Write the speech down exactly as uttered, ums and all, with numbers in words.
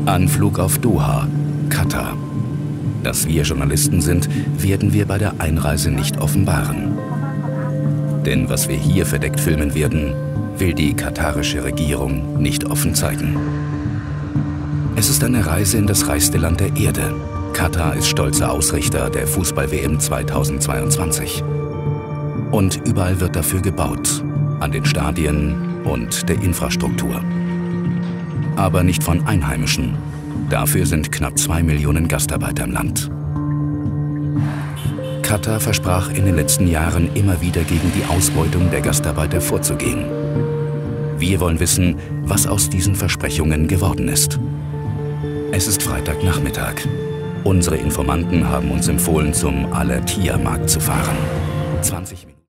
Anflug auf Doha, Katar. Dass wir Journalisten sind, werden wir bei der Einreise nicht offenbaren. Denn was wir hier verdeckt filmen werden, will die katarische Regierung nicht offen zeigen. Es ist eine Reise in das reichste Land der Erde. Katar ist stolzer Ausrichter der Fußball-W M zweitausendzweiundzwanzig. Und überall wird dafür gebaut, an den Stadien und der Infrastruktur. Aber nicht von Einheimischen. Dafür sind knapp zwei Millionen Gastarbeiter im Land. Katar versprach in den letzten Jahren immer wieder gegen die Ausbeutung der Gastarbeiter vorzugehen. Wir wollen wissen, was aus diesen Versprechungen geworden ist. Es ist Freitagnachmittag. Unsere Informanten haben uns empfohlen, zum Al-Attiyah-Markt zu fahren. zwanzig Minuten.